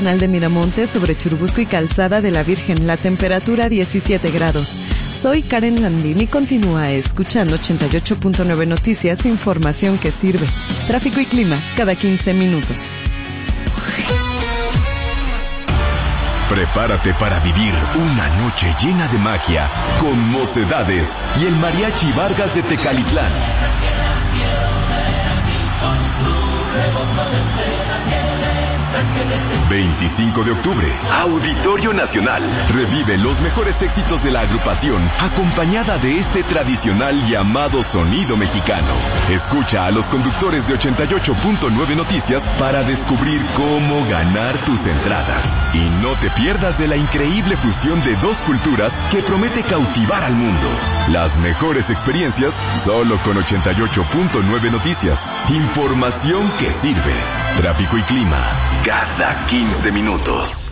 De Miramontes sobre Churubusco y Calzada de la Virgen, la temperatura 17 grados. Soy Karen Landini y continúa escuchando 88.9 Noticias, información que sirve. Tráfico y clima cada 15 minutos. Prepárate para vivir una noche llena de magia con Mocedades y el Mariachi Vargas de Tecalitlán. 25 de octubre, Auditorio Nacional. Revive los mejores éxitos de la agrupación, acompañada de este tradicional llamado sonido mexicano. Escucha a los conductores de 88.9 Noticias para descubrir cómo ganar tus entradas. Y no te pierdas de la increíble fusión de dos culturas que promete cautivar al mundo. Las mejores experiencias solo con 88.9 Noticias. Información que sirve. Tráfico y clima cada 15 minutos.